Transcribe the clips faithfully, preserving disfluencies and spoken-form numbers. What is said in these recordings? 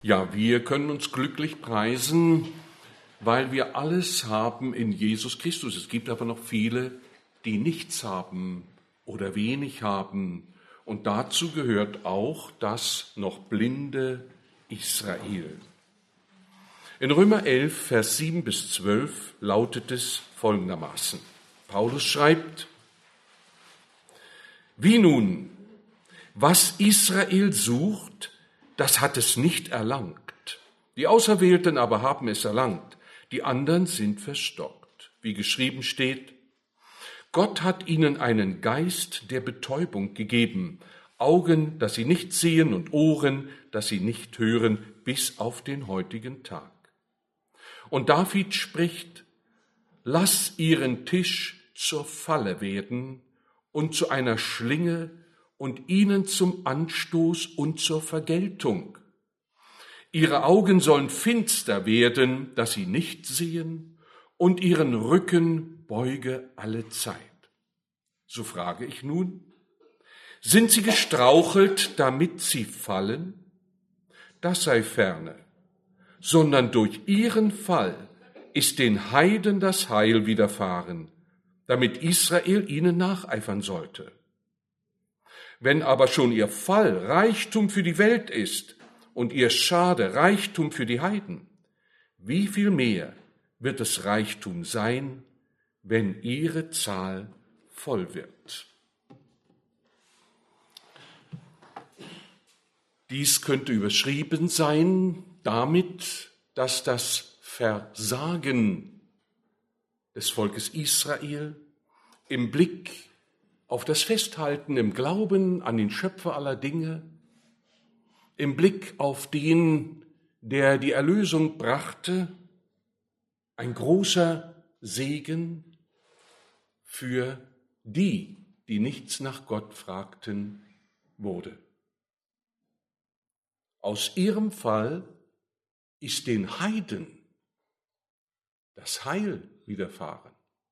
Ja, wir können uns glücklich preisen, weil wir alles haben in Jesus Christus. Es gibt aber noch viele, die nichts haben oder wenig haben. Und dazu gehört auch das noch blinde Israel. In Römer elf, Vers sieben bis zwölf lautet es folgendermaßen. Paulus schreibt: Wie nun, was Israel sucht, das hat es nicht erlangt. Die Auserwählten aber haben es erlangt. Die anderen sind verstockt. Wie geschrieben steht: Gott hat ihnen einen Geist der Betäubung gegeben, Augen, dass sie nicht sehen und Ohren, dass sie nicht hören, bis auf den heutigen Tag. Und David spricht: Lass ihren Tisch zur Falle werden und zu einer Schlinge und ihnen zum Anstoß und zur Vergeltung. Ihre Augen sollen finster werden, dass sie nicht sehen, und ihren Rücken beuge alle Zeit. So frage ich nun: Sind sie gestrauchelt, damit sie fallen? Das sei ferne, sondern durch ihren Fall ist den Heiden das Heil widerfahren, damit Israel ihnen nacheifern sollte. Wenn aber schon ihr Fall Reichtum für die Welt ist und ihr Schade Reichtum für die Heiden, wie viel mehr wird es Reichtum sein, wenn ihre Zahl voll wird? Dies könnte überschrieben sein damit, dass das Versagen des Volkes Israel im Blick auf das Festhalten im Glauben an den Schöpfer aller Dinge, im Blick auf den, der die Erlösung brachte, ein großer Segen für die, die nichts nach Gott fragten, wurde. Aus ihrem Fall ist den Heiden das Heil widerfahren.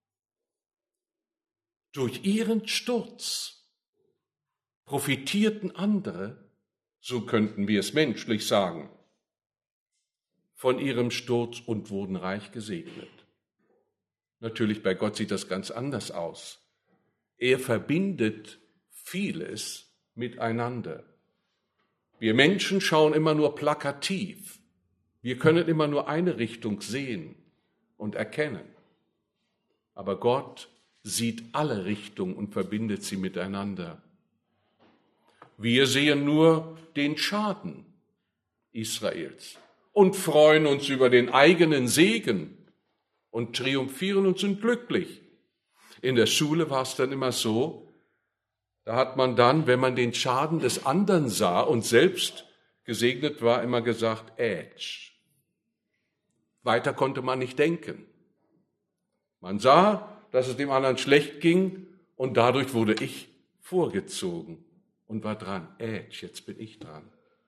Durch ihren Sturz profitierten andere, so könnten wir es menschlich sagen, von ihrem Sturz und wurden reich gesegnet. Natürlich, bei Gott sieht das ganz anders aus. Er verbindet vieles miteinander. Wir Menschen schauen immer nur plakativ. Wir können immer nur eine Richtung sehen und erkennen. Aber Gott sieht alle Richtungen und verbindet sie miteinander. Wir sehen nur den Schaden Israels und freuen uns über den eigenen Segen und triumphieren und sind glücklich. In der Schule war es dann immer so, da hat man dann, wenn man den Schaden des anderen sah und selbst gesegnet war, immer gesagt, ätsch. Weiter konnte man nicht denken. Man sah, dass es dem anderen schlecht ging und dadurch wurde ich vorgezogen und war dran. Ätsch, jetzt bin ich dran.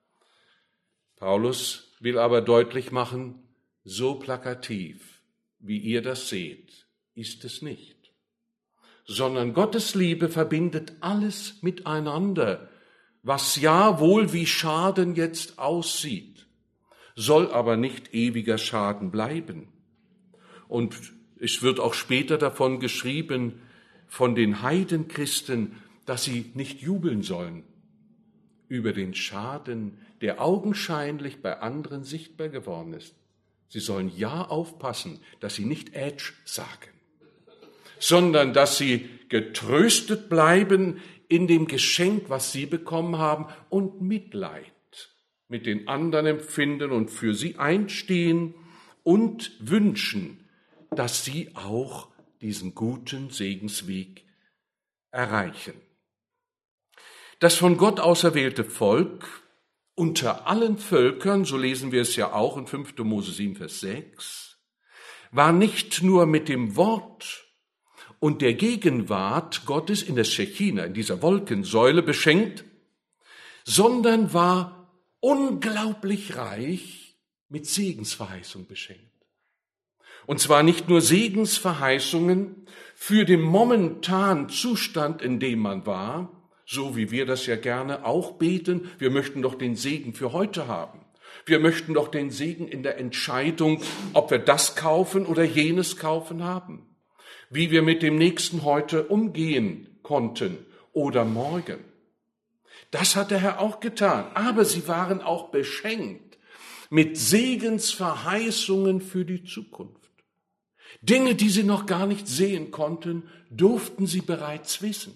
Paulus will aber deutlich machen, so plakativ, wie ihr das seht, ist es nicht. Sondern Gottes Liebe verbindet alles miteinander, was ja wohl wie Schaden jetzt aussieht, soll aber nicht ewiger Schaden bleiben. Und es wird auch später davon geschrieben, von den Heidenchristen, dass sie nicht jubeln sollen über den Schaden, der augenscheinlich bei anderen sichtbar geworden ist. Sie sollen ja aufpassen, dass sie nicht ätsch sagen, sondern dass sie getröstet bleiben in dem Geschenk, was sie bekommen haben, und Mitleid mit den anderen empfinden und für sie einstehen und wünschen, dass sie auch diesen guten Segensweg erreichen. Das von Gott auserwählte Volk unter allen Völkern, so lesen wir es ja auch in fünfter Mose sieben, Vers sechs, war nicht nur mit dem Wort und der Gegenwart Gottes in der Schechina, in dieser Wolkensäule beschenkt, sondern war unglaublich reich mit Segensverheißung beschenkt. Und zwar nicht nur Segensverheißungen für den momentanen Zustand, in dem man war, so wie wir das ja gerne auch beten, wir möchten doch den Segen für heute haben, Wir möchten doch den Segen in der Entscheidung, ob wir das kaufen oder jenes kaufen haben. Wie wir mit dem Nächsten heute umgehen konnten oder morgen. Das hat der Herr auch getan. Aber sie waren auch beschenkt mit Segensverheißungen für die Zukunft. Dinge, die sie noch gar nicht sehen konnten, durften sie bereits wissen.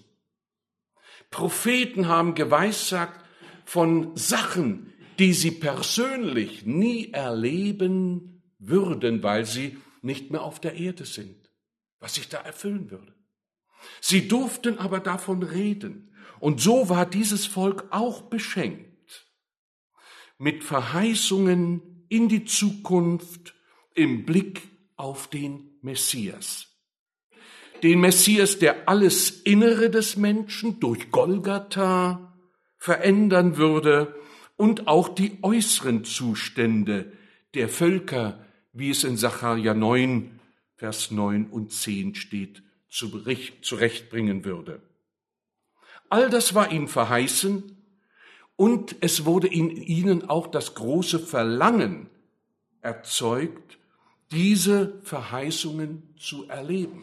Propheten haben geweissagt von Sachen, die sie persönlich nie erleben würden, weil sie nicht mehr auf der Erde sind, was sich da erfüllen würde. Sie durften aber davon reden. Und so war dieses Volk auch beschenkt mit Verheißungen in die Zukunft im Blick auf den Messias. Den Messias, der alles Innere des Menschen durch Golgatha verändern würde und auch die äußeren Zustände der Völker, wie es in Sacharja neun, Vers neun und zehn steht, zurechtbringen würde. All das war ihnen verheißen und es wurde in ihnen auch das große Verlangen erzeugt, diese Verheißungen zu erleben.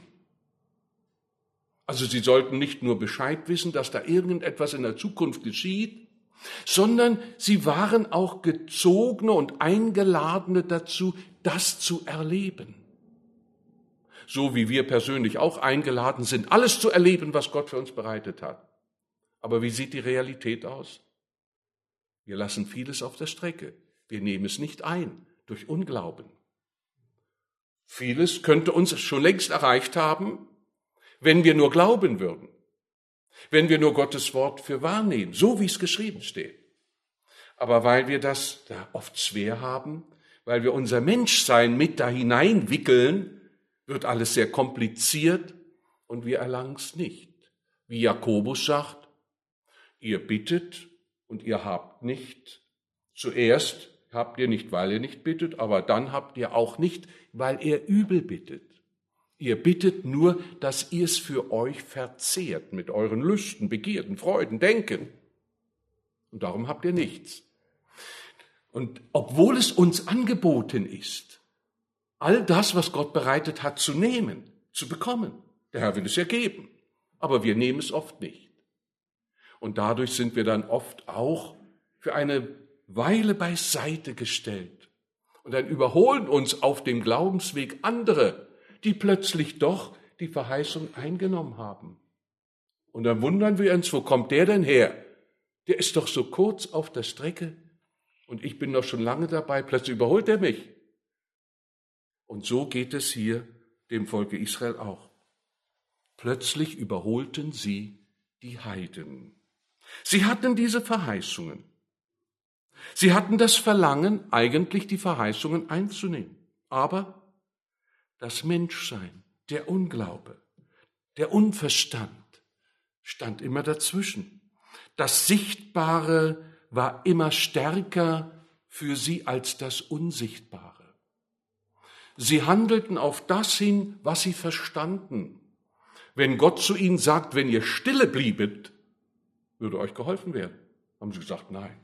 Also sie sollten nicht nur Bescheid wissen, dass da irgendetwas in der Zukunft geschieht, sondern sie waren auch Gezogene und Eingeladene dazu, das zu erleben. So wie wir persönlich auch eingeladen sind, alles zu erleben, was Gott für uns bereitet hat. Aber wie sieht die Realität aus? Wir lassen vieles auf der Strecke. Wir nehmen es nicht ein durch Unglauben. Vieles könnte uns schon längst erreicht haben, wenn wir nur glauben würden, wenn wir nur Gottes Wort für wahrnehmen, so wie es geschrieben steht. Aber weil wir das da oft schwer haben, weil wir unser Menschsein mit da hineinwickeln, wird alles sehr kompliziert und wir erlangen es nicht. Wie Jakobus sagt, ihr bittet und ihr habt nicht. Zuerst habt ihr nicht, weil ihr nicht bittet, aber dann habt ihr auch nicht, weil ihr übel bittet. Ihr bittet nur, dass ihr es für euch verzehrt mit euren Lüsten, Begierden, Freuden, Denken. Und darum habt ihr nichts. Und obwohl es uns angeboten ist, all das, was Gott bereitet hat, zu nehmen, zu bekommen. Der Herr will es ja geben, aber wir nehmen es oft nicht. Und dadurch sind wir dann oft auch für eine Weile beiseite gestellt. Und dann überholen uns auf dem Glaubensweg andere, die plötzlich doch die Verheißung eingenommen haben. Und dann wundern wir uns, wo kommt der denn her? Der ist doch so kurz auf der Strecke und ich bin doch schon lange dabei, plötzlich überholt er mich. Und so geht es hier dem Volke Israel auch. Plötzlich überholten sie die Heiden. Sie hatten diese Verheißungen. Sie hatten das Verlangen, eigentlich die Verheißungen einzunehmen. Aber das Menschsein, der Unglaube, der Unverstand stand immer dazwischen. Das Sichtbare war immer stärker für sie als das Unsichtbare. Sie handelten auf das hin, was sie verstanden. Wenn Gott zu ihnen sagt, wenn ihr stille bliebet, würde euch geholfen werden. Haben sie gesagt, nein.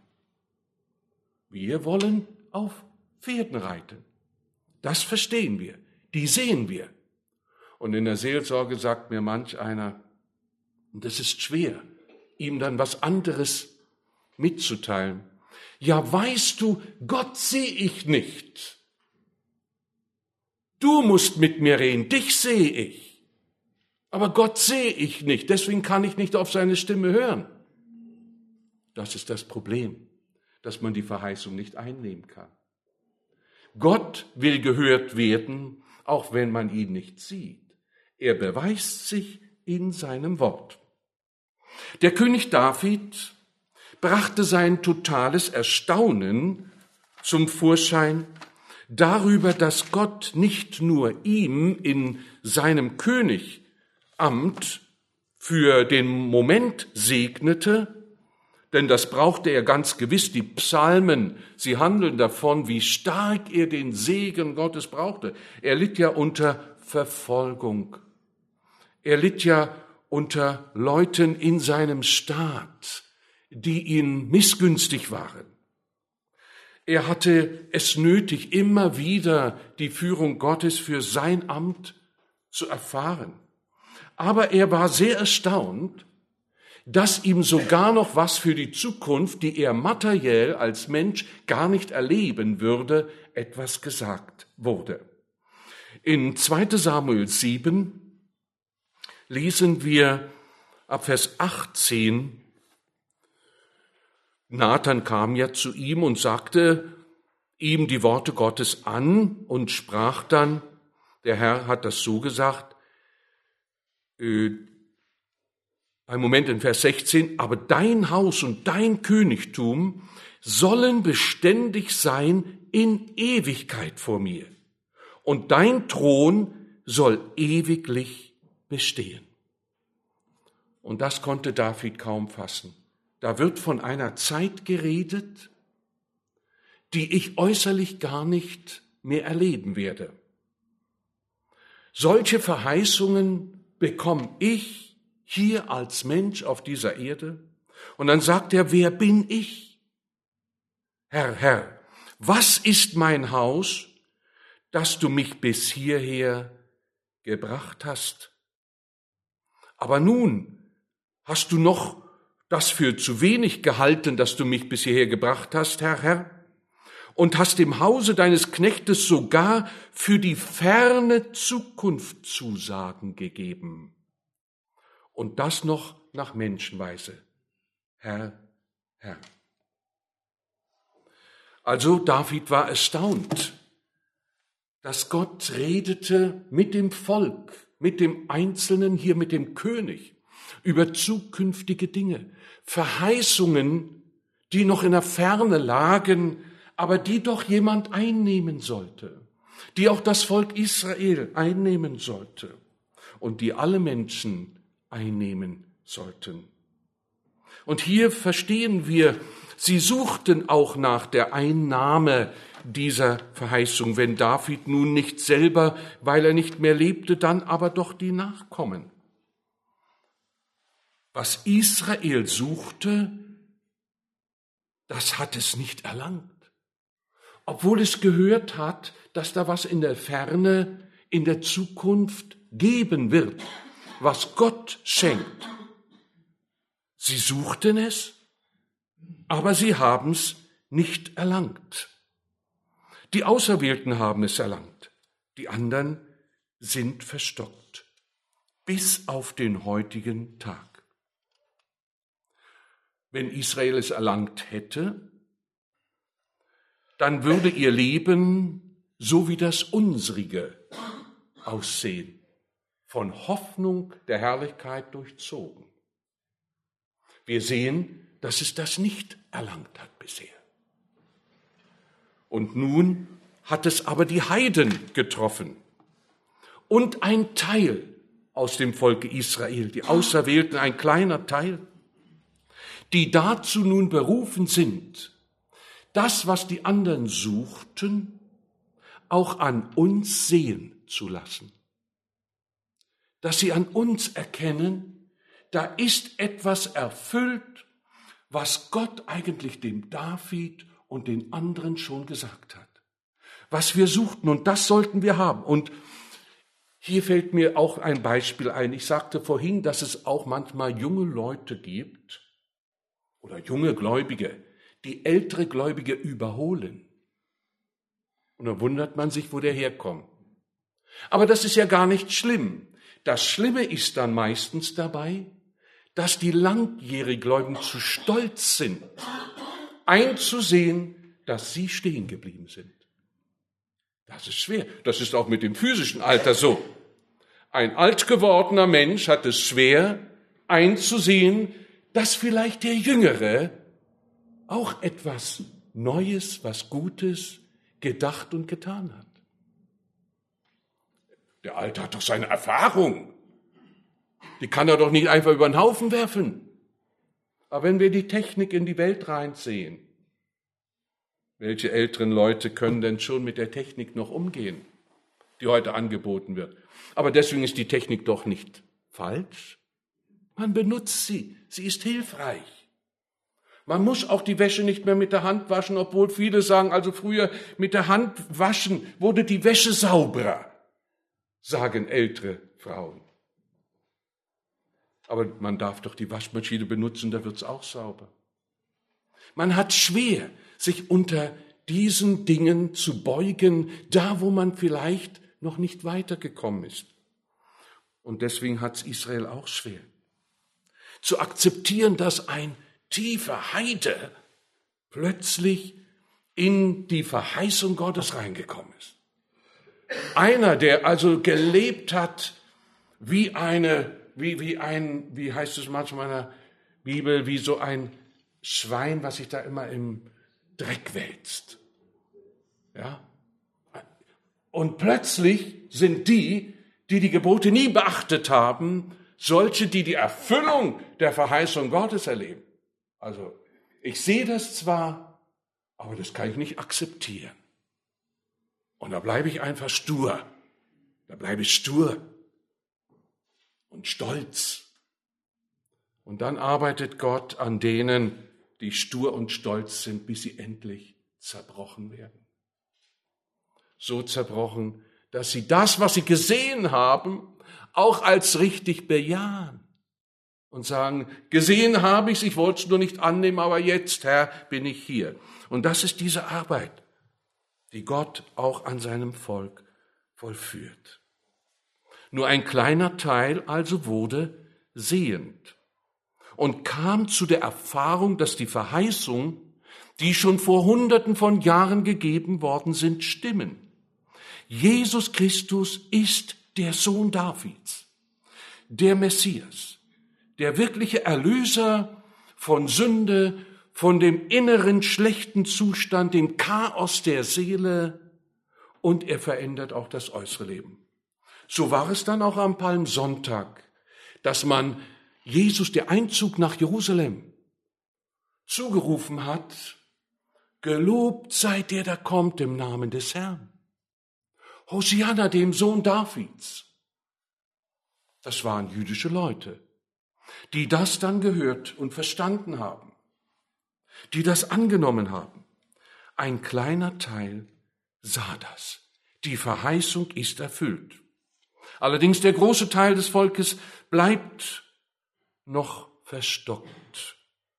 Wir wollen auf Pferden reiten. Das verstehen wir, die sehen wir. Und in der Seelsorge sagt mir manch einer, und es ist schwer, ihm dann was anderes mitzuteilen. Ja, weißt du, Gott sehe ich nicht. Du musst mit mir reden, dich sehe ich. Aber Gott sehe ich nicht, deswegen kann ich nicht auf seine Stimme hören. Das ist das Problem, dass man die Verheißung nicht einnehmen kann. Gott will gehört werden, auch wenn man ihn nicht sieht. Er beweist sich in seinem Wort. Der König David brachte sein totales Erstaunen zum Vorschein darüber, dass Gott nicht nur ihm in seinem Königamt für den Moment segnete, denn das brauchte er ganz gewiss. Die Psalmen, sie handeln davon, wie stark er den Segen Gottes brauchte. Er litt ja unter Verfolgung. Er litt ja unter Leuten in seinem Staat, die ihm missgünstig waren. Er hatte es nötig, immer wieder die Führung Gottes für sein Amt zu erfahren. Aber er war sehr erstaunt, dass ihm sogar noch was für die Zukunft, die er materiell als Mensch gar nicht erleben würde, etwas gesagt wurde. In zweiter Samuel sieben lesen wir ab Vers achtzehn, Nathan kam ja zu ihm und sagte ihm die Worte Gottes an und sprach dann, der Herr hat das so gesagt, äh, ein Moment in Vers sechzehn, aber dein Haus und dein Königtum sollen beständig sein in Ewigkeit vor mir. Und dein Thron soll ewiglich bestehen. Und das konnte David kaum fassen. Da wird von einer Zeit geredet, die ich äußerlich gar nicht mehr erleben werde. Solche Verheißungen bekomme ich hier als Mensch auf dieser Erde. Und dann sagt er, wer bin ich? Herr, Herr, was ist mein Haus, dass du mich bis hierher gebracht hast? Aber nun hast du noch das für zu wenig gehalten, dass du mich bis hierher gebracht hast, Herr, Herr, und hast dem Hause deines Knechtes sogar für die ferne Zukunft Zusagen gegeben. Und das noch nach Menschenweise. Herr, Herr. Also David war erstaunt, dass Gott redete mit dem Volk, mit dem Einzelnen, hier mit dem König, über zukünftige Dinge, Verheißungen, die noch in der Ferne lagen, aber die doch jemand einnehmen sollte, die auch das Volk Israel einnehmen sollte und die alle Menschen einnehmen sollten. Und hier verstehen wir, sie suchten auch nach der Einnahme dieser Verheißung, wenn David nun nicht selber, weil er nicht mehr lebte, dann aber doch die Nachkommen. Was Israel suchte, das hat es nicht erlangt. Obwohl es gehört hat, dass da was in der Ferne, in der Zukunft geben wird, was Gott schenkt. Sie suchten es, aber sie haben es nicht erlangt. Die Auserwählten haben es erlangt, die anderen sind verstockt, bis auf den heutigen Tag. Wenn Israel es erlangt hätte, dann würde ihr Leben so wie das unsrige aussehen, von Hoffnung der Herrlichkeit durchzogen. Wir sehen, dass es das nicht erlangt hat bisher. Und nun hat es aber die Heiden getroffen und ein Teil aus dem Volke Israel, die Auserwählten, ein kleiner Teil, die dazu nun berufen sind, das, was die anderen suchten, auch an uns sehen zu lassen. Dass sie an uns erkennen, da ist etwas erfüllt, was Gott eigentlich dem David und den anderen schon gesagt hat. Was wir suchten, und das sollten wir haben. Und hier fällt mir auch ein Beispiel ein. Ich sagte vorhin, dass es auch manchmal junge Leute gibt oder junge Gläubige, die ältere Gläubige überholen. Und dann wundert man sich, wo der herkommt. Aber das ist ja gar nicht schlimm. Das Schlimme ist dann meistens dabei, dass die langjährigen Gläubigen zu stolz sind, einzusehen, dass sie stehen geblieben sind. Das ist schwer. Das ist auch mit dem physischen Alter so. Ein alt gewordener Mensch hat es schwer, einzusehen, dass vielleicht der Jüngere auch etwas Neues, was Gutes gedacht und getan hat. Der Alte hat doch seine Erfahrung. Die kann er doch nicht einfach über den Haufen werfen. Aber wenn wir die Technik in die Welt reinsehen, welche älteren Leute können denn schon mit der Technik noch umgehen, die heute angeboten wird? Aber deswegen ist die Technik doch nicht falsch. Man benutzt sie. Sie ist hilfreich. Man muss auch die Wäsche nicht mehr mit der Hand waschen, obwohl viele sagen, also früher mit der Hand waschen wurde die Wäsche sauberer, sagen ältere Frauen. Aber man darf doch die Waschmaschine benutzen, da wird's auch sauber. Man hat schwer, sich unter diesen Dingen zu beugen, da wo man vielleicht noch nicht weitergekommen ist. Und deswegen hat's Israel auch schwer. Zu akzeptieren, dass ein tiefer Heide plötzlich in die Verheißung Gottes reingekommen ist. Einer, der also gelebt hat wie eine, wie, wie ein, wie heißt es manchmal in der Bibel, wie so ein Schwein, was sich da immer im Dreck wälzt. Ja? Und plötzlich sind die, die die Gebote nie beachtet haben, solche, die die Erfüllung der Verheißung Gottes erleben. Also, ich sehe das zwar, aber das kann ich nicht akzeptieren. Und da bleibe ich einfach stur. Da bleibe ich stur und stolz. Und dann arbeitet Gott an denen, die stur und stolz sind, bis sie endlich zerbrochen werden. So zerbrochen, dass sie das, was sie gesehen haben, auch als richtig bejahen. Und sagen, gesehen habe ich es, ich wollte es nur nicht annehmen, aber jetzt, Herr, bin ich hier. Und das ist diese Arbeit, die Gott auch an seinem Volk vollführt. Nur ein kleiner Teil also wurde sehend und kam zu der Erfahrung, dass die Verheißung, die schon vor Hunderten von Jahren gegeben worden sind, stimmen. Jesus Christus ist der Sohn Davids, der Messias, der wirkliche Erlöser von Sünde, von dem inneren schlechten Zustand, dem Chaos der Seele, und er verändert auch das äußere Leben. So war es dann auch am Palmsonntag, dass man Jesus, der Einzug nach Jerusalem, zugerufen hat, gelobt sei der, der kommt im Namen des Herrn. Hosianna, dem Sohn Davids. Das waren jüdische Leute, die das dann gehört und verstanden haben, die das angenommen haben. Ein kleiner Teil sah das. Die Verheißung ist erfüllt. Allerdings der große Teil des Volkes bleibt noch verstockt,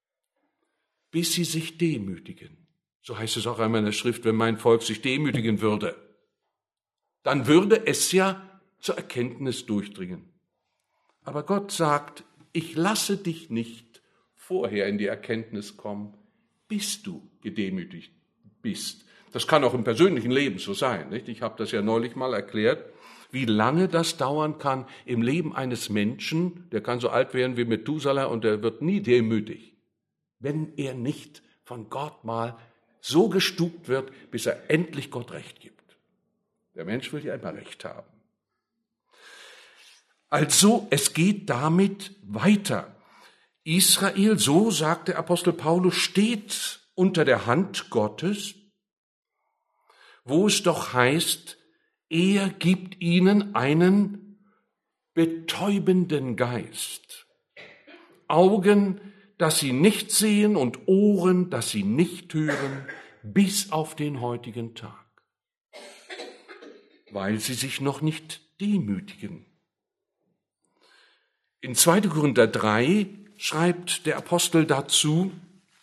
bis sie sich demütigen. So heißt es auch einmal in der Schrift, wenn mein Volk sich demütigen würde, dann würde es ja zur Erkenntnis durchdringen. Aber Gott sagt, ich lasse dich nicht vorher in die Erkenntnis kommen, bis du gedemütigt bist. Das kann auch im persönlichen Leben so sein, nicht? Ich habe das ja neulich mal erklärt, wie lange das dauern kann im Leben eines Menschen, der kann so alt werden wie Methuselah und der wird nie demütig, wenn er nicht von Gott mal so gestupt wird, bis er endlich Gott Recht gibt. Der Mensch will ja immer Recht haben. Also, es geht damit weiter. Israel, so sagt der Apostel Paulus, steht unter der Hand Gottes, wo es doch heißt, er gibt ihnen einen betäubenden Geist. Augen, dass sie nicht sehen und Ohren, dass sie nicht hören, bis auf den heutigen Tag. Weil sie sich noch nicht demütigen. In zweiter Korinther drei schreibt der Apostel dazu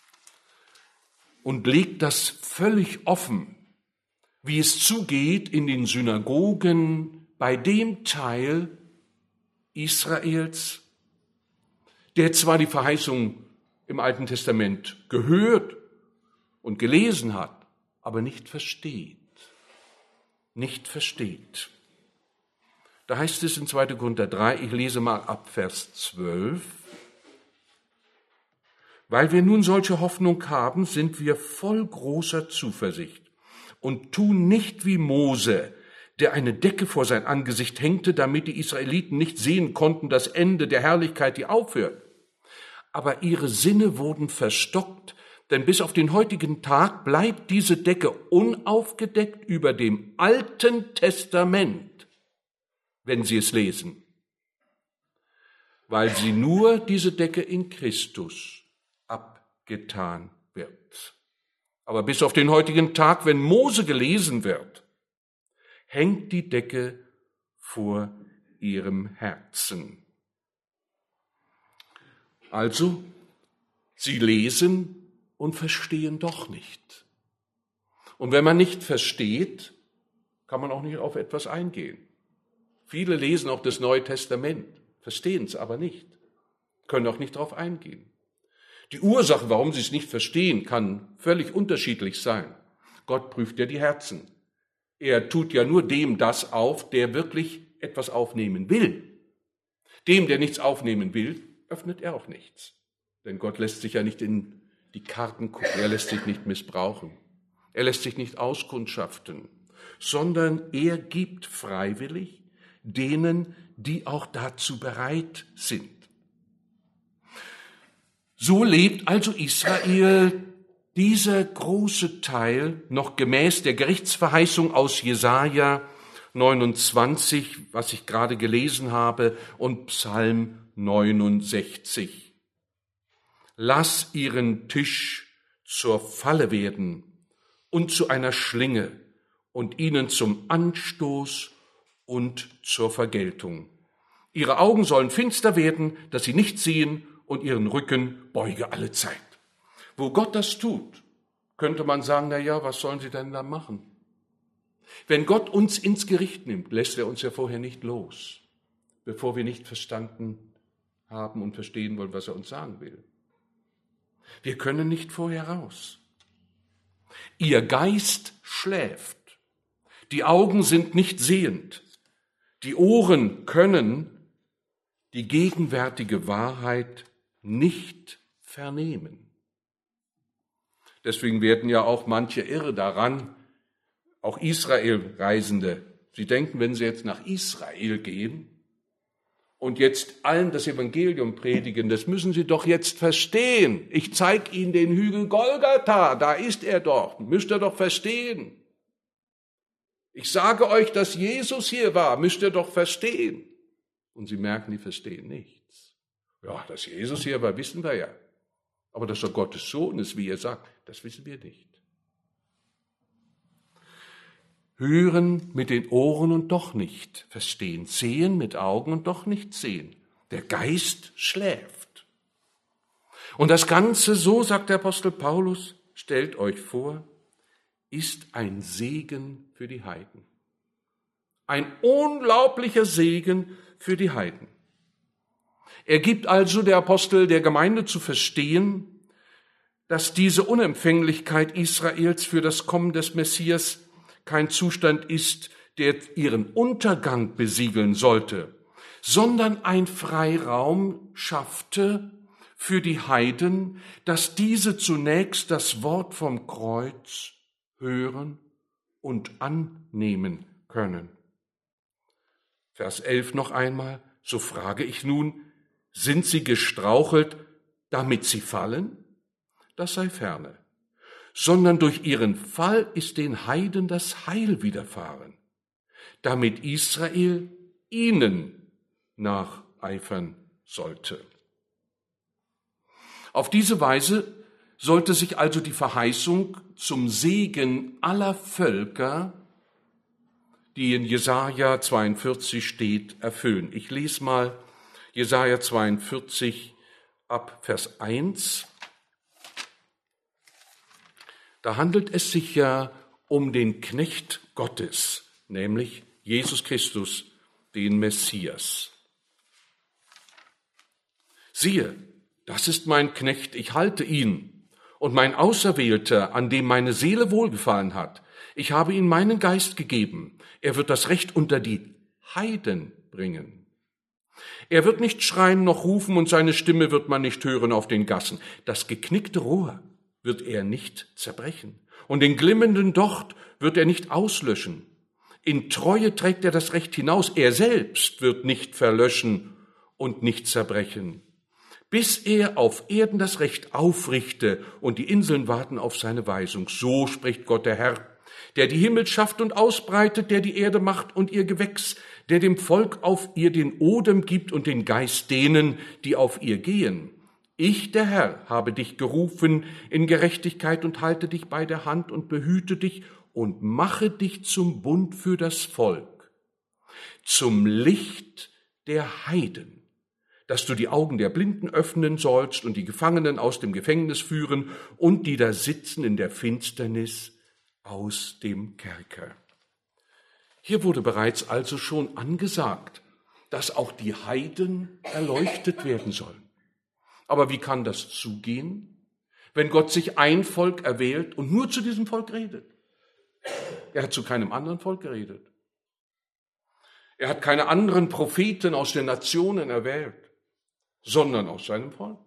und legt das völlig offen, wie es zugeht in den Synagogen bei dem Teil Israels, der zwar die Verheißung im Alten Testament gehört und gelesen hat, aber nicht versteht. Nicht versteht. Da heißt es in zweiter Korinther drei, ich lese mal ab Vers zwölf, weil wir nun solche Hoffnung haben, sind wir voll großer Zuversicht und tun nicht wie Mose, der eine Decke vor sein Angesicht hängte, damit die Israeliten nicht sehen konnten das Ende der Herrlichkeit, die aufhört. Aber ihre Sinne wurden verstockt, denn bis auf den heutigen Tag bleibt diese Decke unaufgedeckt über dem Alten Testament, wenn Sie es lesen, weil sie nur diese Decke in Christus getan wird. Aber bis auf den heutigen Tag, wenn Mose gelesen wird, hängt die Decke vor ihrem Herzen. Also, sie lesen und verstehen doch nicht. Und wenn man nicht versteht, kann man auch nicht auf etwas eingehen. Viele lesen auch das Neue Testament, verstehen es aber nicht, können auch nicht darauf eingehen. Die Ursache, warum sie es nicht verstehen, kann völlig unterschiedlich sein. Gott prüft ja die Herzen. Er tut ja nur dem das auf, der wirklich etwas aufnehmen will. Dem, der nichts aufnehmen will, öffnet er auch nichts. Denn Gott lässt sich ja nicht in die Karten gucken, er lässt sich nicht missbrauchen. Er lässt sich nicht auskundschaften, sondern er gibt freiwillig denen, die auch dazu bereit sind. So lebt also Israel, dieser große Teil, noch gemäß der Gerichtsverheißung aus Jesaja neunundzwanzig, was ich gerade gelesen habe, und Psalm neunundsechzig. Lass ihren Tisch zur Falle werden und zu einer Schlinge und ihnen zum Anstoß und zur Vergeltung. Ihre Augen sollen finster werden, dass sie nicht sehen, und ihren Rücken beuge alle Zeit. Wo Gott das tut, könnte man sagen, na ja, was sollen sie denn da machen? Wenn Gott uns ins Gericht nimmt, lässt er uns ja vorher nicht los, bevor wir nicht verstanden haben und verstehen wollen, was er uns sagen will. Wir können nicht vorher raus. Ihr Geist schläft, die Augen sind nicht sehend, die Ohren können die gegenwärtige Wahrheit nicht vernehmen. Deswegen werden ja auch manche irre daran, auch Israel-Reisende. Sie denken, wenn sie jetzt nach Israel gehen und jetzt allen das Evangelium predigen, das müssen sie doch jetzt verstehen. Ich zeige ihnen den Hügel Golgatha, da ist er doch, müsst ihr doch verstehen. Ich sage euch, dass Jesus hier war, müsst ihr doch verstehen. Und sie merken, die verstehen nichts. Ja, dass Jesus hier war, wissen wir ja. Aber dass er Gottes Sohn ist, wie er sagt, das wissen wir nicht. Hören mit den Ohren und doch nicht verstehen. Sehen mit Augen und doch nicht sehen. Der Geist schläft. Und das Ganze, so sagt der Apostel Paulus, stellt euch vor, ist ein Segen für die Heiden. Ein unglaublicher Segen für die Heiden. Er gibt also der Apostel der Gemeinde zu verstehen, dass diese Unempfänglichkeit Israels für das Kommen des Messias kein Zustand ist, der ihren Untergang besiegeln sollte, sondern ein Freiraum schaffte für die Heiden, dass diese zunächst das Wort vom Kreuz hören und annehmen können. Vers elf noch einmal, so frage ich nun, sind sie gestrauchelt, damit sie fallen? Das sei ferne. Sondern durch ihren Fall ist den Heiden das Heil widerfahren, damit Israel ihnen nacheifern sollte. Auf diese Weise sollte sich also die Verheißung zum Segen aller Völker, die in Jesaja zweiundvierzig steht, erfüllen. Ich lese mal Jesaja zweiundvierzig ab Vers eins. Da handelt es sich ja um den Knecht Gottes, nämlich Jesus Christus, den Messias. Siehe, das ist mein Knecht, ich halte ihn, und mein Auserwählter, an dem meine Seele wohlgefallen hat. Ich habe ihm meinen Geist gegeben. Er wird das Recht unter die Heiden bringen. Er wird nicht schreien noch rufen, und seine Stimme wird man nicht hören auf den Gassen. Das geknickte Rohr wird er nicht zerbrechen, und den glimmenden Docht wird er nicht auslöschen. In Treue trägt er das Recht hinaus. Er selbst wird nicht verlöschen und nicht zerbrechen, bis er auf Erden das Recht aufrichte und die Inseln warten auf seine Weisung. So spricht Gott der Herr, der die Himmel schafft und ausbreitet, der die Erde macht und ihr Gewächs, der dem Volk auf ihr den Odem gibt und den Geist denen, die auf ihr gehen. Ich, der Herr, habe dich gerufen in Gerechtigkeit und halte dich bei der Hand und behüte dich und mache dich zum Bund für das Volk, zum Licht der Heiden, dass du die Augen der Blinden öffnen sollst und die Gefangenen aus dem Gefängnis führen und die da sitzen in der Finsternis aus dem Kerker. Hier wurde bereits also schon angesagt, dass auch die Heiden erleuchtet werden sollen. Aber wie kann das zugehen, wenn Gott sich ein Volk erwählt und nur zu diesem Volk redet? Er hat zu keinem anderen Volk geredet. Er hat keine anderen Propheten aus den Nationen erwählt, sondern aus seinem Volk.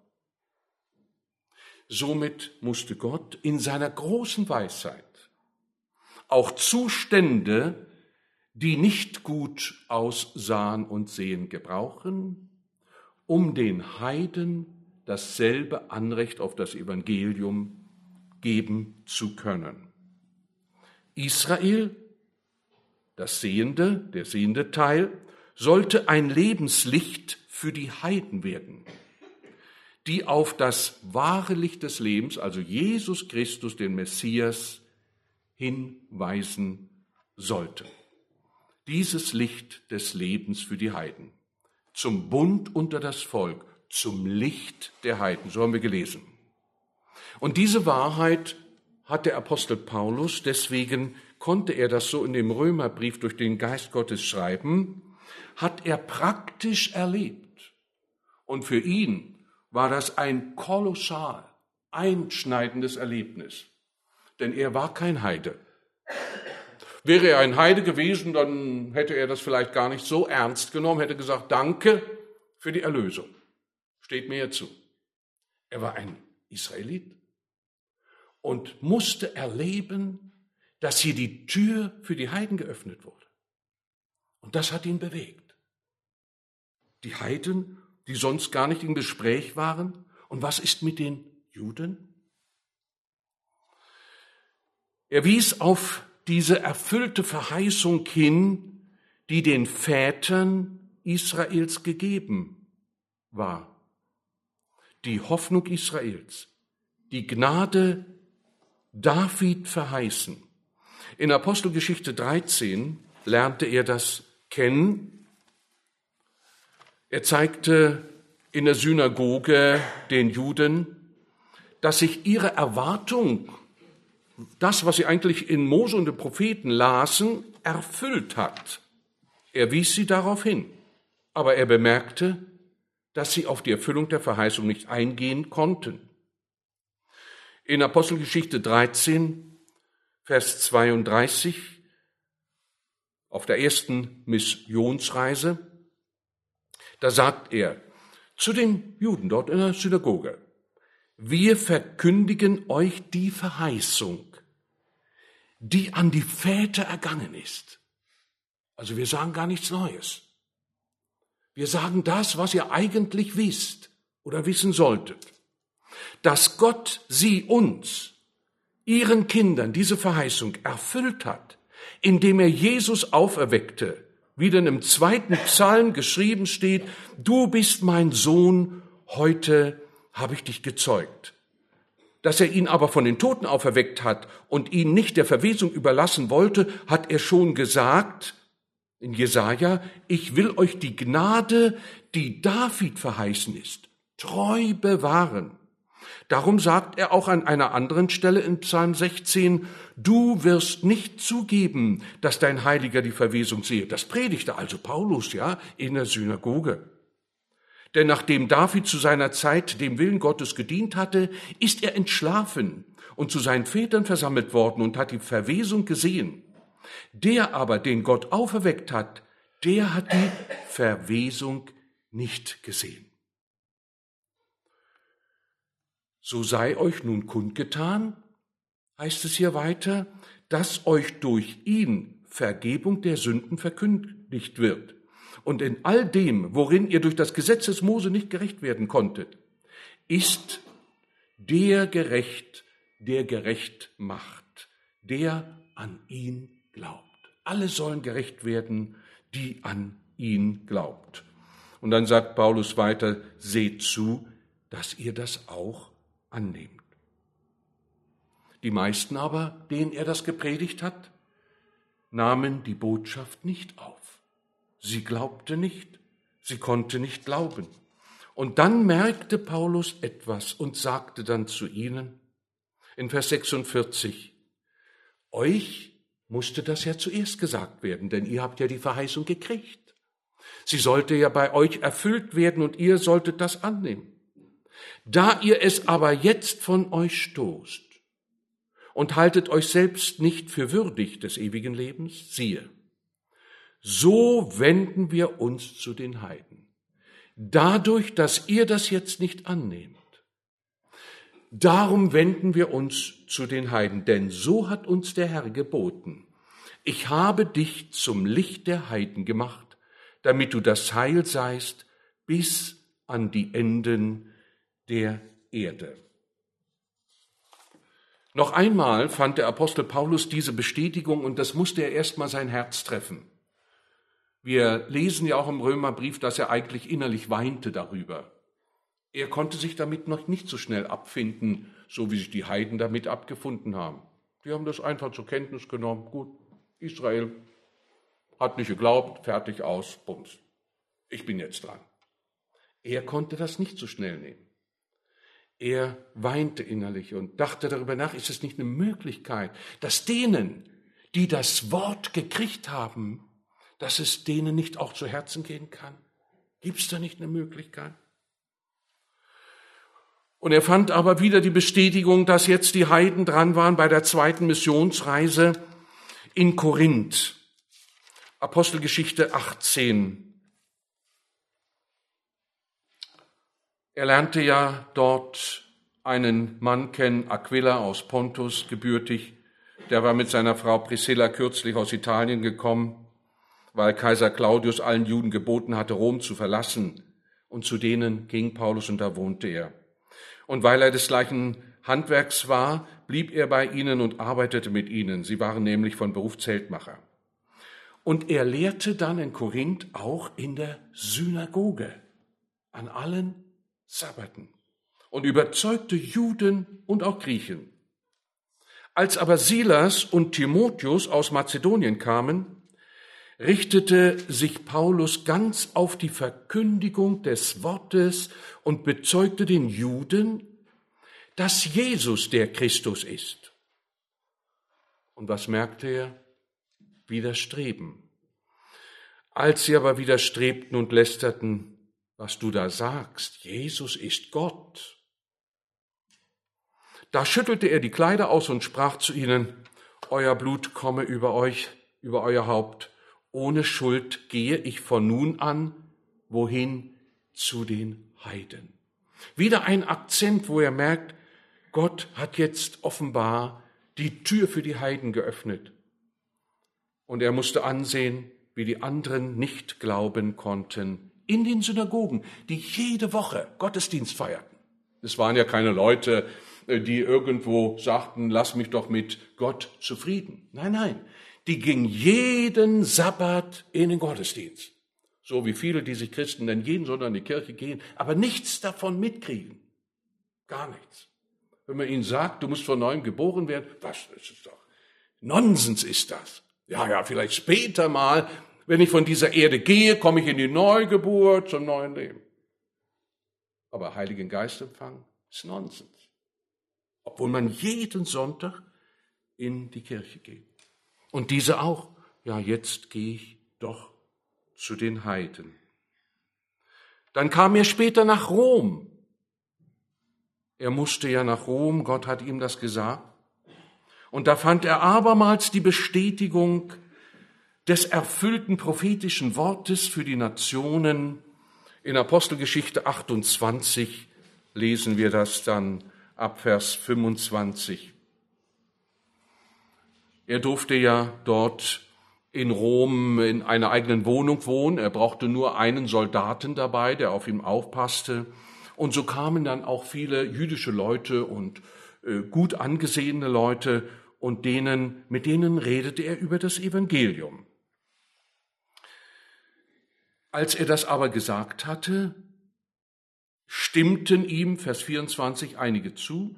Somit musste Gott in seiner großen Weisheit auch Zustände, die nicht gut aussahen und sehen, gebrauchen, um den Heiden dasselbe Anrecht auf das Evangelium geben zu können. Israel, das Sehende, der sehende Teil, sollte ein Lebenslicht für die Heiden werden, die auf das wahre Licht des Lebens, also Jesus Christus, den Messias, hinweisen sollten. Dieses Licht des Lebens für die Heiden, zum Bund unter das Volk, zum Licht der Heiden, so haben wir gelesen. Und diese Wahrheit hat der Apostel Paulus, deswegen konnte er das so in dem Römerbrief durch den Geist Gottes schreiben, hat er praktisch erlebt. Und für ihn war das ein kolossal einschneidendes Erlebnis, denn er war kein Heide. Wäre er ein Heide gewesen, dann hätte er das vielleicht gar nicht so ernst genommen, hätte gesagt, danke für die Erlösung. Steht mir ja zu. Er war ein Israelit und musste erleben, dass hier die Tür für die Heiden geöffnet wurde. Und das hat ihn bewegt. Die Heiden, die sonst gar nicht im Gespräch waren. Und was ist mit den Juden? Er wies auf diese erfüllte Verheißung hin, die den Vätern Israels gegeben war. Die Hoffnung Israels, die Gnade David verheißen. In Apostelgeschichte dreizehn lernte er das kennen. Er zeigte in der Synagoge den Juden, dass sich ihre Erwartung, das, was sie eigentlich in Mose und den Propheten lasen, erfüllt hat. Er wies sie darauf hin, aber er bemerkte, dass sie auf die Erfüllung der Verheißung nicht eingehen konnten. In Apostelgeschichte dreizehn, Vers zweiunddreißig, auf der ersten Missionsreise, da sagt er zu den Juden dort in der Synagoge, wir verkündigen euch die Verheißung, die an die Väter ergangen ist. Also wir sagen gar nichts Neues. Wir sagen das, was ihr eigentlich wisst oder wissen solltet. Dass Gott sie uns, ihren Kindern, diese Verheißung erfüllt hat, indem er Jesus auferweckte, wie denn im zweiten Psalm geschrieben steht, du bist mein Sohn, heute habe ich dich gezeugt. Dass er ihn aber von den Toten auferweckt hat und ihn nicht der Verwesung überlassen wollte, hat er schon gesagt, in Jesaja, ich will euch die Gnade, die David verheißen ist, treu bewahren. Darum sagt er auch an einer anderen Stelle in Psalm sechzehn, du wirst nicht zugeben, dass dein Heiliger die Verwesung sehe. Das predigte also Paulus, ja, in der Synagoge. Denn nachdem David zu seiner Zeit dem Willen Gottes gedient hatte, ist er entschlafen und zu seinen Vätern versammelt worden und hat die Verwesung gesehen. Der aber, den Gott auferweckt hat, der hat die Verwesung nicht gesehen. So sei euch nun kundgetan, heißt es hier weiter, dass euch durch ihn Vergebung der Sünden verkündigt wird. Und in all dem, worin ihr durch das Gesetz des Mose nicht gerecht werden konntet, ist der gerecht, der gerecht macht, der an ihn glaubt. Alle sollen gerecht werden, die an ihn glaubt. Und dann sagt Paulus weiter, seht zu, dass ihr das auch annehmt. Die meisten aber, denen er das gepredigt hat, nahmen die Botschaft nicht auf. Sie glaubte nicht, sie konnte nicht glauben. Und dann merkte Paulus etwas und sagte dann zu ihnen in Vers sechsundvierzig, euch musste das ja zuerst gesagt werden, denn ihr habt ja die Verheißung gekriegt. Sie sollte ja bei euch erfüllt werden und ihr solltet das annehmen. Da ihr es aber jetzt von euch stoßt und haltet euch selbst nicht für würdig des ewigen Lebens, siehe, so wenden wir uns zu den Heiden. Dadurch, dass ihr das jetzt nicht annehmt, darum wenden wir uns zu den Heiden, denn so hat uns der Herr geboten. Ich habe dich zum Licht der Heiden gemacht, damit du das Heil seist bis an die Enden der Erde. Noch einmal fand der Apostel Paulus diese Bestätigung und das musste er erstmal sein Herz treffen. Wir lesen ja auch im Römerbrief, dass er eigentlich innerlich weinte darüber. Er konnte sich damit noch nicht so schnell abfinden, so wie sich die Heiden damit abgefunden haben. Die haben das einfach zur Kenntnis genommen. Gut, Israel hat nicht geglaubt, fertig, aus, bums. Ich bin jetzt dran. Er konnte das nicht so schnell nehmen. Er weinte innerlich und dachte darüber nach, ist es nicht eine Möglichkeit, dass denen, die das Wort gekriegt haben, dass es denen nicht auch zu Herzen gehen kann? Gibt es da nicht eine Möglichkeit? Und er fand aber wieder die Bestätigung, dass jetzt die Heiden dran waren bei der zweiten Missionsreise in Korinth. Apostelgeschichte achtzehn. Er lernte ja dort einen Mann kennen, Aquila aus Pontus, gebürtig. Der war mit seiner Frau Priscilla kürzlich aus Italien gekommen, weil Kaiser Claudius allen Juden geboten hatte, Rom zu verlassen. Und zu denen ging Paulus und da wohnte er. Und weil er des gleichen Handwerks war, blieb er bei ihnen und arbeitete mit ihnen. Sie waren nämlich von Beruf Zeltmacher. Und er lehrte dann in Korinth auch in der Synagoge an allen Sabbaten und überzeugte Juden und auch Griechen. Als aber Silas und Timotheus aus Mazedonien kamen, richtete sich Paulus ganz auf die Verkündigung des Wortes und bezeugte den Juden, dass Jesus der Christus ist. Und was merkte er? Widerstreben. Als sie aber widerstrebten und lästerten, was du da sagst, Jesus ist Gott. Da schüttelte er die Kleider aus und sprach zu ihnen, euer Blut komme über euch, über euer Haupt. Ohne Schuld gehe ich von nun an, wohin? Zu den Heiden. Wieder ein Akzent, wo er merkt, Gott hat jetzt offenbar die Tür für die Heiden geöffnet. Und er musste ansehen, wie die anderen nicht glauben konnten, in den Synagogen, die jede Woche Gottesdienst feierten. Es waren ja keine Leute, die irgendwo sagten, lass mich doch mit Gott zufrieden. Nein, nein, die gingen jeden Sabbat in den Gottesdienst. So wie viele, die sich Christen nennen, jeden Sonntag in die Kirche gehen, aber nichts davon mitkriegen. Gar nichts. Wenn man ihnen sagt, du musst von neuem geboren werden, was, das ist doch Nonsens ist das. Ja, ja, vielleicht später mal, wenn ich von dieser Erde gehe, komme ich in die Neugeburt zum neuen Leben. Aber Heiligen Geist empfangen ist Nonsens. Obwohl man jeden Sonntag in die Kirche geht. Und diese auch. Ja, jetzt gehe ich doch zu den Heiden. Dann kam er später nach Rom. Er musste ja nach Rom, Gott hat ihm das gesagt. Und da fand er abermals die Bestätigung des erfüllten prophetischen Wortes für die Nationen. In Apostelgeschichte achtundzwanzig lesen wir das dann ab Vers fünfundzwanzig. Er durfte ja dort in Rom in einer eigenen Wohnung wohnen. Er brauchte nur einen Soldaten dabei, der auf ihm aufpasste. Und so kamen dann auch viele jüdische Leute und äh, gut angesehene Leute und denen, mit denen redete er über das Evangelium. Als er das aber gesagt hatte, stimmten ihm, Vers vierundzwanzig, einige zu,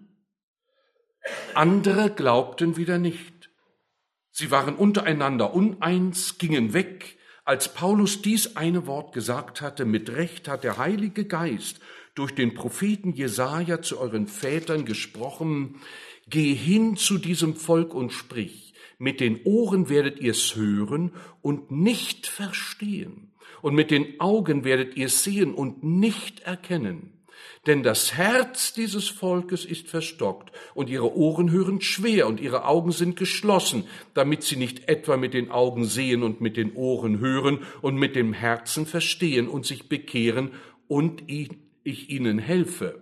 andere glaubten wieder nicht. Sie waren untereinander uneins, gingen weg. Als Paulus dies eine Wort gesagt hatte, mit Recht hat der Heilige Geist durch den Propheten Jesaja zu euren Vätern gesprochen, geh hin zu diesem Volk und sprich, mit den Ohren werdet ihr's hören und nicht verstehen, und mit den Augen werdet ihr sehen und nicht erkennen. Denn das Herz dieses Volkes ist verstockt und ihre Ohren hören schwer und ihre Augen sind geschlossen, damit sie nicht etwa mit den Augen sehen und mit den Ohren hören und mit dem Herzen verstehen und sich bekehren und ich ihnen helfe.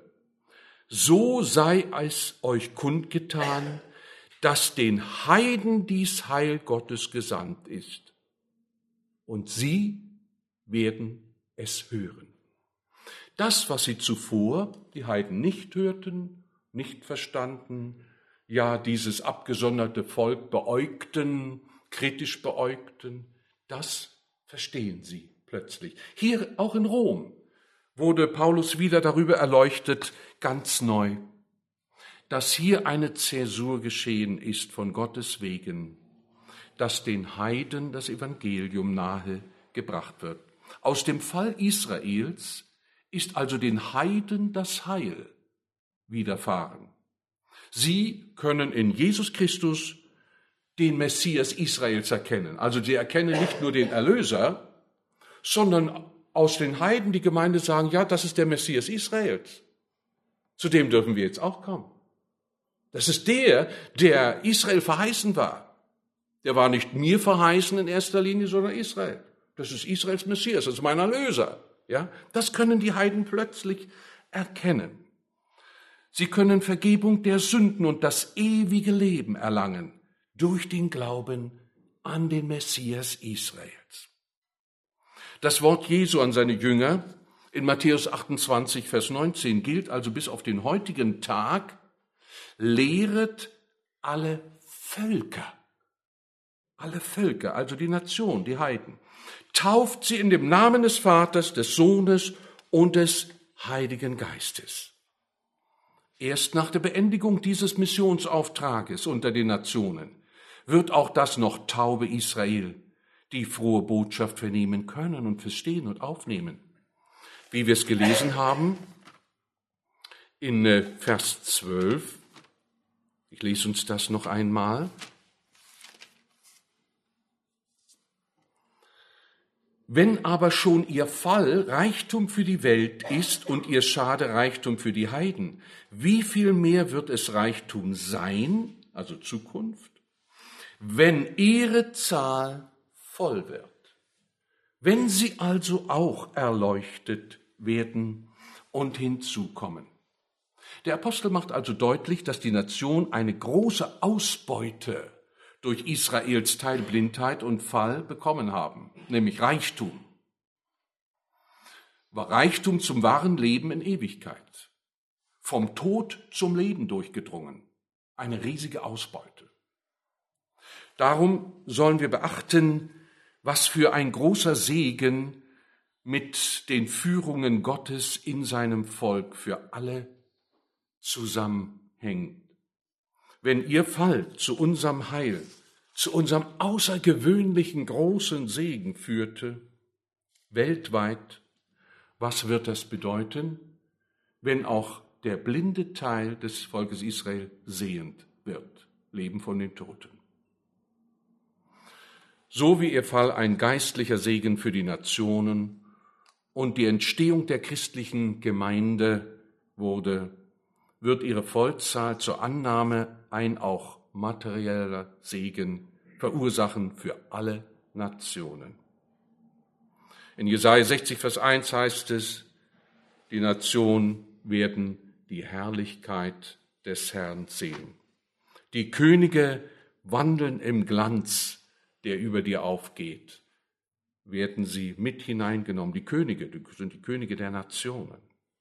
So sei es euch kundgetan, dass den Heiden dies Heil Gottes gesandt ist. Und sie werden es hören. Das, was sie zuvor, die Heiden, nicht hörten, nicht verstanden, ja dieses abgesonderte Volk beäugten, kritisch beäugten, das verstehen sie plötzlich. Hier auch in Rom wurde Paulus wieder darüber erleuchtet, ganz neu, dass hier eine Zäsur geschehen ist von Gottes wegen, dass den Heiden das Evangelium nahe gebracht wird. Aus dem Fall Israels ist also den Heiden das Heil widerfahren. Sie können in Jesus Christus den Messias Israels erkennen. Also sie erkennen nicht nur den Erlöser, sondern aus den Heiden die Gemeinde sagen, ja, das ist der Messias Israels. Zu dem dürfen wir jetzt auch kommen. Das ist der, der Israel verheißen war. Der war nicht mir verheißen in erster Linie, sondern Israel. Das ist Israels Messias, das ist mein Erlöser. Ja, das können die Heiden plötzlich erkennen. Sie können Vergebung der Sünden und das ewige Leben erlangen durch den Glauben an den Messias Israels. Das Wort Jesu an seine Jünger in Matthäus achtundzwanzig, Vers neunzehn gilt also bis auf den heutigen Tag, lehret alle Völker, alle Völker, also die Nation, die Heiden, tauft sie in dem Namen des Vaters, des Sohnes und des Heiligen Geistes. Erst nach der Beendigung dieses Missionsauftrages unter den Nationen wird auch das noch taube Israel die frohe Botschaft vernehmen können und verstehen und aufnehmen. Wie wir es gelesen haben in Vers zwölf, ich lese uns das noch einmal. Wenn aber schon ihr Fall Reichtum für die Welt ist und ihr Schade Reichtum für die Heiden, wie viel mehr wird es Reichtum sein, also Zukunft, wenn ihre Zahl voll wird? Wenn sie also auch erleuchtet werden und hinzukommen. Der Apostel macht also deutlich, dass die Nation eine große Ausbeute durch Israels Teilblindheit und Fall bekommen haben, nämlich Reichtum. Reichtum zum wahren Leben in Ewigkeit. Vom Tod zum Leben durchgedrungen. Eine riesige Ausbeute. Darum sollen wir beachten, was für ein großer Segen mit den Führungen Gottes in seinem Volk für alle zusammenhängt. Wenn ihr Fall zu unserem Heil, zu unserem außergewöhnlichen großen Segen führte, weltweit, was wird das bedeuten, wenn auch der blinde Teil des Volkes Israel sehend wird, Leben von den Toten? So wie ihr Fall ein geistlicher Segen für die Nationen und die Entstehung der christlichen Gemeinde wurde, wird ihre Vollzahl zur Annahme ein auch materieller Segen verursachen für alle Nationen. In Jesaja sechzig, Vers eins heißt es, die Nationen werden die Herrlichkeit des Herrn sehen. Die Könige wandeln im Glanz, der über dir aufgeht. Werden sie mit hineingenommen. Die Könige, das sind die Könige der Nationen.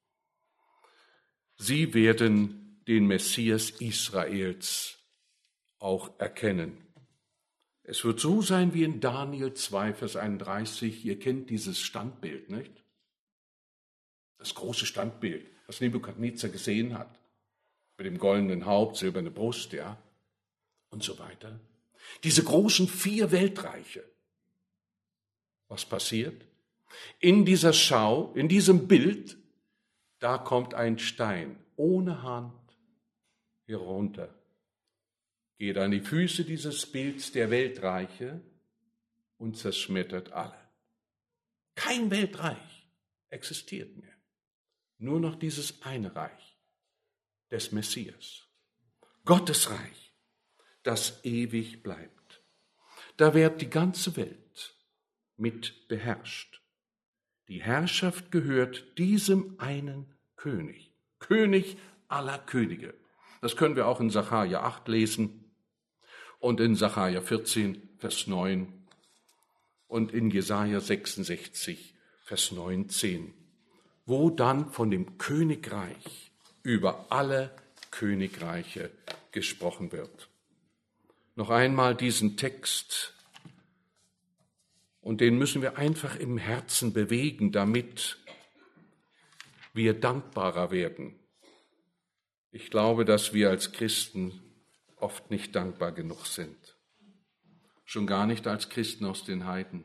Sie werden den Messias Israels auch erkennen. Es wird so sein wie in Daniel zwei, Vers einunddreißig. Ihr kennt dieses Standbild, nicht? Das große Standbild, das Nebukadnezar gesehen hat, mit dem goldenen Haupt, silberne Brust, ja, und so weiter. Diese großen vier Weltreiche. Was passiert? In dieser Schau, in diesem Bild, da kommt ein Stein ohne Hand herunter, geht an die Füße dieses Bilds der Weltreiche und zerschmettert alle. Kein Weltreich existiert mehr. Nur noch dieses eine Reich des Messias. Gottes Reich, das ewig bleibt. Da wird die ganze Welt mit beherrscht. Die Herrschaft gehört diesem einen König, König aller Könige. Das können wir auch in Sacharja acht lesen und in Sacharja vierzehn, Vers neun und in Jesaja sechsundsechzig, Vers neunzehn, wo dann von dem Königreich über alle Königreiche gesprochen wird. Noch einmal diesen Text, und den müssen wir einfach im Herzen bewegen, damit wir dankbarer werden. Ich glaube, dass wir als Christen oft nicht dankbar genug sind. Schon gar nicht als Christen aus den Heiden.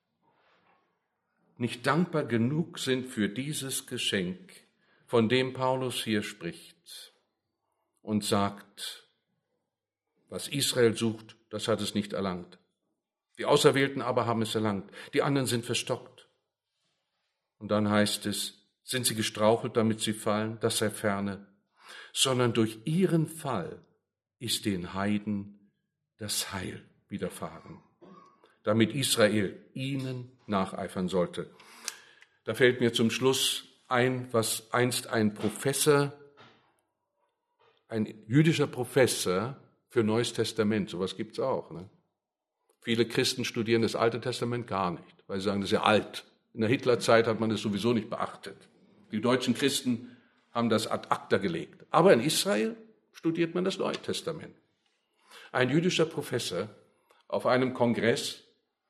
Nicht dankbar genug sind für dieses Geschenk, von dem Paulus hier spricht und sagt, was Israel sucht, das hat es nicht erlangt. Die Auserwählten aber haben es erlangt. Die anderen sind verstockt. Und dann heißt es, sind sie gestrauchelt, damit sie fallen? Das sei ferne. Sondern durch ihren Fall ist den Heiden das Heil widerfahren, damit Israel ihnen nacheifern sollte. Da fällt mir zum Schluss ein, was einst ein Professor, ein jüdischer Professor für Neues Testament, sowas gibt es auch, ne? Viele Christen studieren das Alte Testament gar nicht, weil sie sagen, das ist ja alt. In der Hitlerzeit hat man das sowieso nicht beachtet. Die deutschen Christen haben das ad acta gelegt. Aber in Israel studiert man das Neue Testament. Ein jüdischer Professor auf einem Kongress,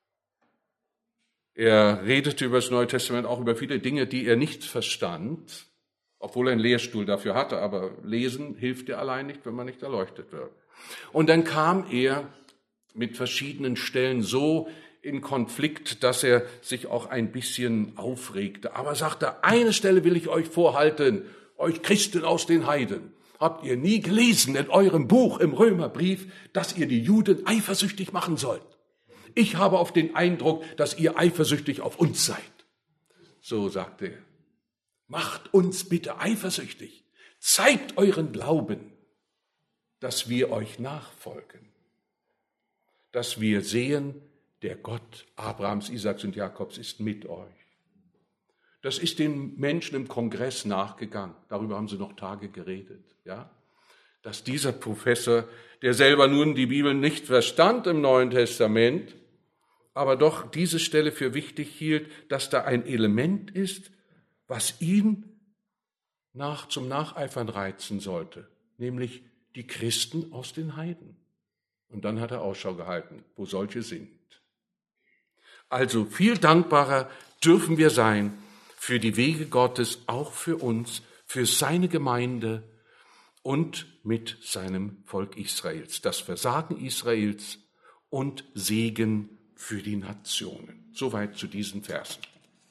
er redete über das Neue Testament, auch über viele Dinge, die er nicht verstand, obwohl er einen Lehrstuhl dafür hatte, aber lesen hilft ja allein nicht, wenn man nicht erleuchtet wird. Und dann kam er mit verschiedenen Stellen so in Konflikt, dass er sich auch ein bisschen aufregte. Aber sagte, eine Stelle will ich euch vorhalten, euch Christen aus den Heiden. Habt ihr nie gelesen in eurem Buch im Römerbrief, dass ihr die Juden eifersüchtig machen sollt? Ich habe auf den Eindruck, dass ihr eifersüchtig auf uns seid. So sagte er. Macht uns bitte eifersüchtig. Zeigt euren Glauben, dass wir euch nachfolgen. Dass wir sehen, der Gott Abrahams, Isaaks und Jakobs ist mit euch. Das ist den Menschen im Kongress nachgegangen. Darüber haben sie noch Tage geredet, ja? Dass dieser Professor, der selber nun die Bibel nicht verstand im Neuen Testament, aber doch diese Stelle für wichtig hielt, dass da ein Element ist, was ihn nach, zum Nacheifern reizen sollte, nämlich die Christen aus den Heiden. Und dann hat er Ausschau gehalten, wo solche sind. Also viel dankbarer dürfen wir sein für die Wege Gottes, auch für uns, für seine Gemeinde und mit seinem Volk Israels. Das Versagen Israels und Segen für die Nationen. Soweit zu diesen Versen.